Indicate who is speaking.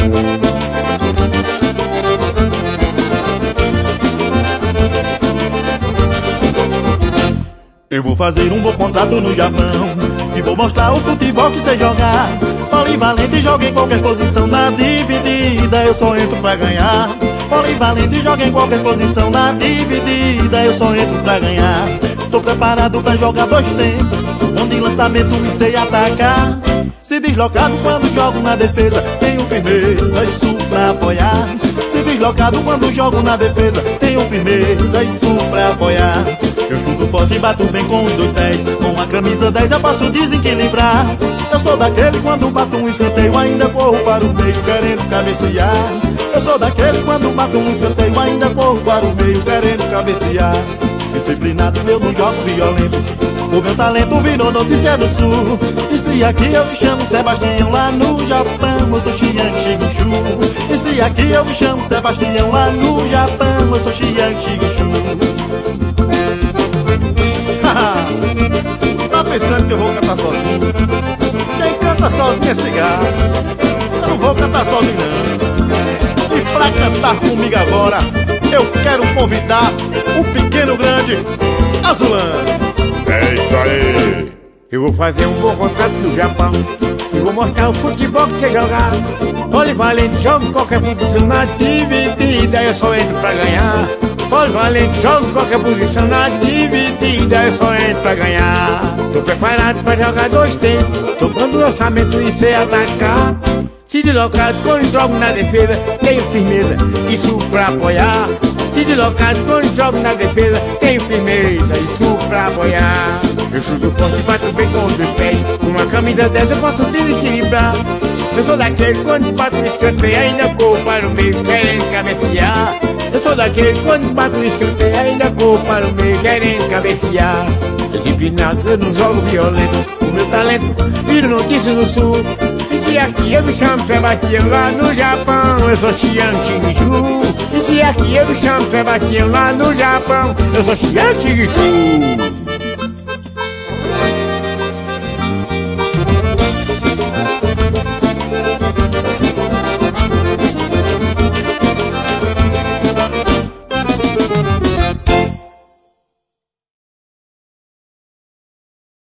Speaker 1: Eu vou fazer um bom contrato no Japão e vou mostrar o futebol que sei jogar. Polivalente, joga em qualquer posição na dividida, eu só entro pra ganhar. Polivalente, joga em qualquer posição na dividida, eu só entro pra ganhar. Tô preparado pra jogar dois tempos, bom de lançamento e sei atacar. Se deslocado quando jogo na defesa, tenho firmeza, isso pra apoiar. Se deslocado quando jogo na defesa, tenho firmeza, isso pra apoiar. Eu chuto forte e bato bem com os dois pés, com a camisa 10 eu posso desequilibrar. Eu sou daquele quando bato um escanteio, ainda corro para o meio querendo cabecear. Eu sou daquele quando bato um escanteio, ainda corro para o meio querendo cabecear. Disciplinado eu não jogo violento, o meu talento virou notícia do sul. E se aqui eu me chamo Sebastião, lá no Japão eu sou Xiang Xingu. E se aqui eu me chamo Sebastião, lá no Japão eu sou Xiang Xingu. Tá pensando que eu vou cantar sozinho? Quem canta sozinho é cigarro. Eu não vou cantar sozinho não. E pra cantar comigo agora, eu quero convidar o pequeno grande Azulão.
Speaker 2: É isso aí. Eu vou fazer um bom contrato no Japão e vou mostrar o futebol que sei jogar. Polivalente, jogo em qualquer posição na dividida, eu só entro pra ganhar. Polivalente, jogo em qualquer posição na dividida, eu só entro pra ganhar. Tô preparado pra jogar dois tempos, tô dando lançamento e sei atacar. Se deslocado quando jogo na defesa, tenho firmeza, isso pra apoiar. Se deslocado quando jogo na defesa, tenho firmeza, isso pra apoiar. Eu chuto forte e bato bem com os dois pés, com uma camisa 10 eu posso desequilibrar. Eu sou daquele quando bato no escanteio, ainda corro para o meio querendo cabecear. Eu sou daquele quando bato no escanteio, ainda corro para o meio querendo cabecear. Disciplinado, eu não jogo violento, o meu talento vira notícia no sul. E se aqui eu me chamo Sebastião, lá no Japão eu sou Xiang Xingu. E se aqui eu me chamo Sebastião, lá no Japão eu sou Xiang Xingu.